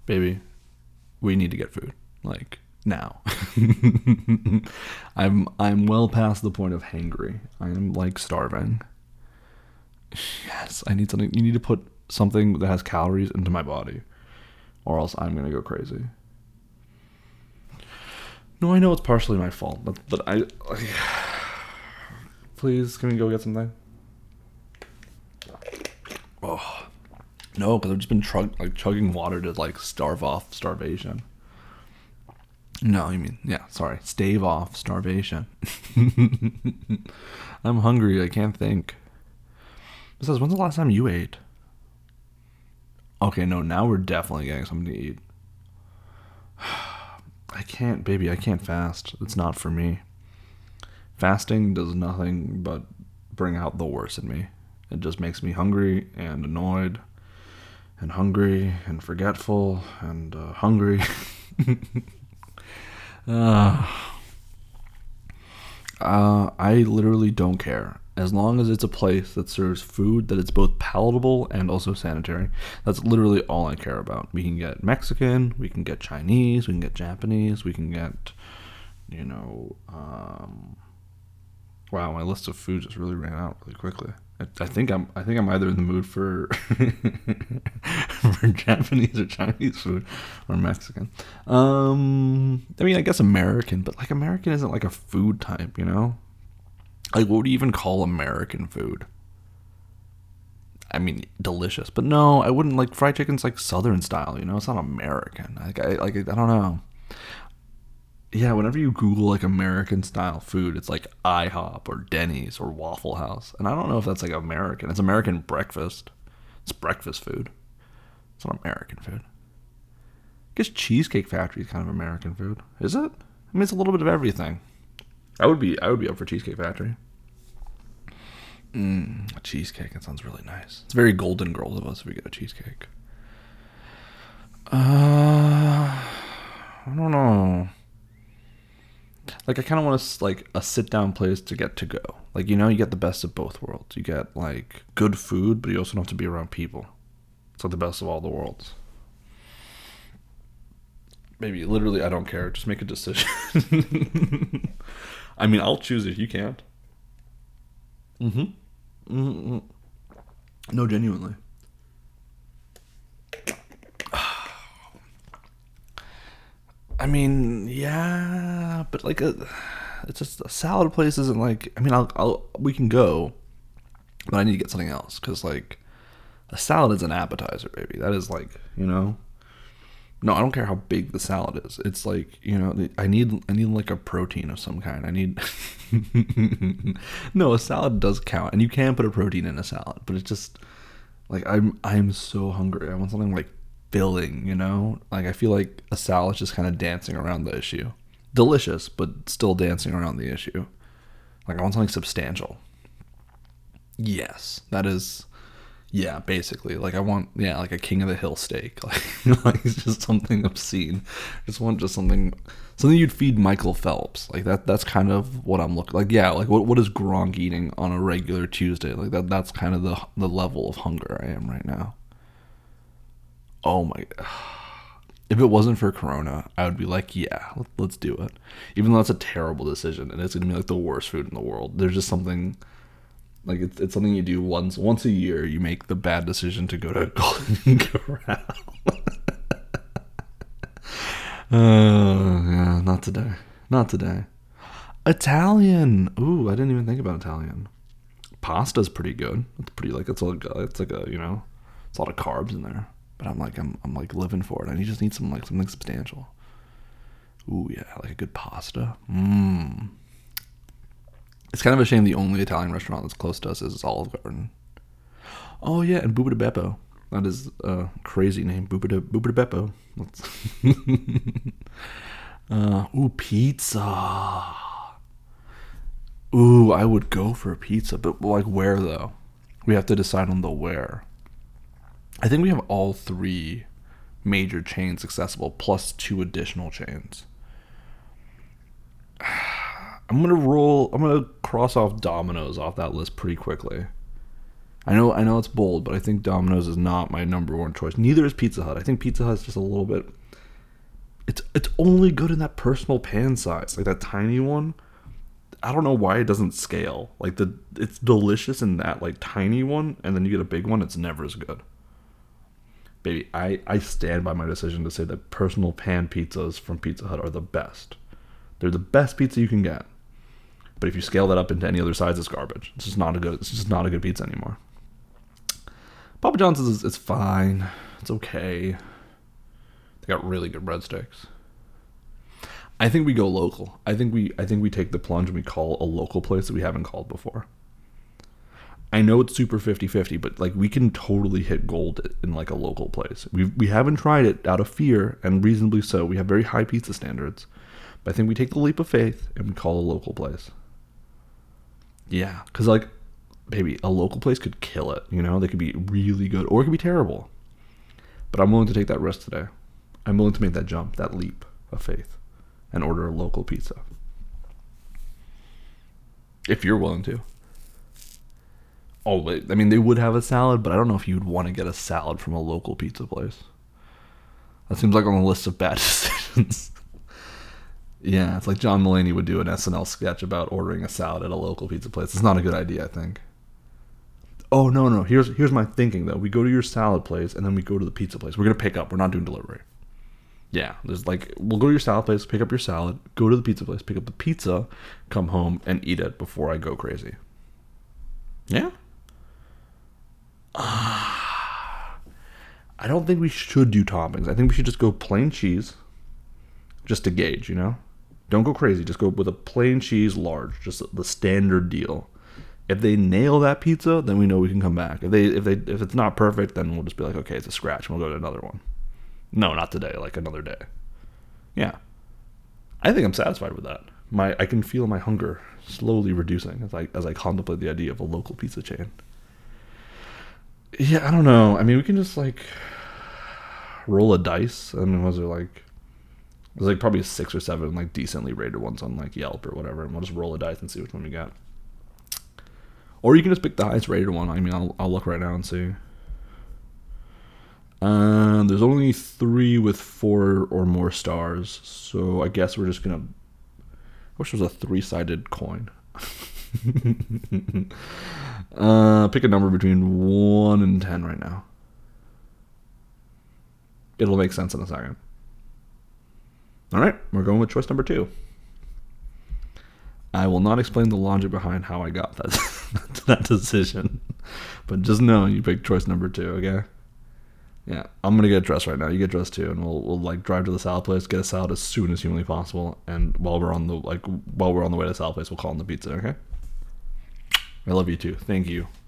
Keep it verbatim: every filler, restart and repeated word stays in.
baby, we need to get food. Like, now. I'm I'm well past the point of hangry. I am like starving. Yes, I need something. You need to put something that has calories into my body, or else I'm gonna go crazy. No, I know it's partially my fault, but, but I. Like, please, can we go get something? Oh no, because I've just been chug- like chugging water to like starve off starvation. No, you mean yeah. Sorry, stave off starvation. I'm hungry. I can't think. Besides, when's the last time you ate? Okay, no, now we're definitely getting something to eat. I can't, baby, I can't fast. It's not for me. Fasting does nothing but bring out the worst in me. It just makes me hungry and annoyed and hungry and forgetful and uh, hungry. uh, uh, I literally don't care. As long as it's a place that serves food that is both palatable and also sanitary. That's literally all I care about. We can get Mexican, we can get Chinese, we can get Japanese, we can get, you know, um, wow, my list of food just really ran out really quickly. I, I think I'm I think I'm either in the mood for for Japanese or Chinese food or Mexican. Um, I mean, I guess American, but like American isn't like a food type, you know? Like, what would you even call American food? I mean, delicious, but no, I wouldn't like fried chicken's like Southern style. You know, it's not American. Like, I like, I don't know. Yeah, whenever you Google like American style food, it's like IHOP or Denny's or Waffle House, and I don't know if that's like American. It's American breakfast. It's breakfast food. It's not American food. I guess Cheesecake Factory is kind of American food, is it? I mean, it's a little bit of everything. I would be, I would be up for Cheesecake Factory. Mmm, cheesecake. That sounds really nice. It's very Golden Girls of us if we get a cheesecake. Uh, I don't know. Like, I kind of want to like a sit down place to get to go. Like, you know, you get the best of both worlds. You get like good food, but you also don't have to be around people. It's like the best of all the worlds. Maybe literally, I don't care. Just make a decision. I mean, I'll choose if you can't. Mm-hmm. Mm-hmm. No, genuinely. I mean, yeah, but like a, it's just a salad place isn't like. I mean, I'll, I'll we can go, but I need to get something else because like a salad is an appetizer, baby. That is like you know. No, I don't care how big the salad is. It's like you know, I need I need like a protein of some kind. I need. No, a salad does count, and you can put a protein in a salad, but it's just like I'm I'm so hungry. I want something like filling, you know? Like I feel like a salad's just kind of dancing around the issue. Delicious, but still dancing around the issue. Like I want something substantial. Yes, that is yeah, basically. Like I want yeah, like a King of the Hill steak. Like, like it's just something obscene. I just want just something something you'd feed Michael Phelps. Like that that's kind of what I'm looking like yeah, like what what is Gronk eating on a regular Tuesday? Like that that's kind of the the level of hunger I am right now. Oh my if it wasn't for Corona, I would be like, yeah, let's do it. Even though that's a terrible decision and it's gonna be like the worst food in the world. There's just something like it's it's something you do once once a year. You make the bad decision to go to Golden Corral. uh, yeah, not today. Not today. Italian. Ooh, I didn't even think about Italian. Pasta's pretty good. It's pretty like it's like it's like a you know, it's a lot of carbs in there. But I'm like I'm I'm like living for it. I just need some like something substantial. Ooh yeah, like a good pasta. Mmm. It's kind of a shame the only Italian restaurant that's close to us is Olive Garden. Oh yeah, and Buba de Beppo. That is a crazy name, Buba de Buba de Beppo. uh, ooh pizza. Ooh, I would go for a pizza, but like where though? We have to decide on the where. I think we have all three major chains accessible, plus two additional chains. I'm gonna roll. I'm gonna cross off Domino's off that list pretty quickly. I know, I know it's bold, but I think Domino's is not my number one choice. Neither is Pizza Hut. I think Pizza Hut's just a little bit. It's it's only good in that personal pan size, like that tiny one. I don't know why it doesn't scale. Like the it's delicious in that like tiny one, and then you get a big one. It's never as good. Baby, I I stand by my decision to say that personal pan pizzas from Pizza Hut are the best. They're the best pizza you can get. But if you scale that up into any other size, it's garbage. It's just not a good. It's just not a good pizza anymore. Papa John's is it's fine. It's okay. They got really good breadsticks. I think we go local. I think we I think we take the plunge and we call a local place that we haven't called before. I know it's super fifty-fifty, but like we can totally hit gold in like a local place. We we haven't tried it out of fear, and reasonably so. We have very high pizza standards. But I think we take the leap of faith and we call a local place. Yeah, because like, baby, a local place could kill it. You know, they could be really good or it could be terrible. But I'm willing to take that risk today. I'm willing to make that jump, that leap of faith, and order a local pizza. If you're willing to. Oh, wait, I mean, they would have a salad, but I don't know if you'd want to get a salad from a local pizza place. That seems like on the list of bad decisions. Yeah, it's like John Mulaney would do an S N L sketch about ordering a salad at a local pizza place. It's not a good idea, I think. Oh, no, no. Here's here's my thinking, though. We go to your salad place, and then we go to the pizza place. We're going to pick up. We're not doing delivery. Yeah, there's like, we'll go to your salad place, pick up your salad, go to the pizza place, pick up the pizza, come home, and eat it before I go crazy. Yeah? Uh, I don't think we should do toppings. I think we should just go plain cheese, just to gauge, you know? Don't go crazy. Just go with a plain cheese large, just the standard deal. If they nail that pizza, then we know we can come back. If they if they if it's not perfect, then we'll just be like, okay, it's a scratch, and we'll go to another one. No, not today. Like another day. Yeah, I think I'm satisfied with that. My I can feel my hunger slowly reducing as I as I contemplate the idea of a local pizza chain. Yeah, I don't know. I mean, we can just like roll a dice. I mean, was there like? There's like probably six or seven like decently rated ones on like Yelp or whatever, and we'll just roll a dice and see which one we got. Or you can just pick the highest rated one. I mean, I'll I'll look right now and see. Um, there's only three with four or more stars, so I guess we're just gonna. I wish there was a three-sided coin. uh, pick a number between one and ten right now. It'll make sense in a second. All right, we're going with choice number two. I will not explain the logic behind how I got that that decision, but just know you picked choice number two. Okay? Yeah, I'm gonna get dressed right now. You get dressed too, and we'll we'll like drive to the salad place, get a salad as soon as humanly possible, and while we're on the like while we're on the way to the salad place, we'll call in the pizza. Okay? I love you too. Thank you.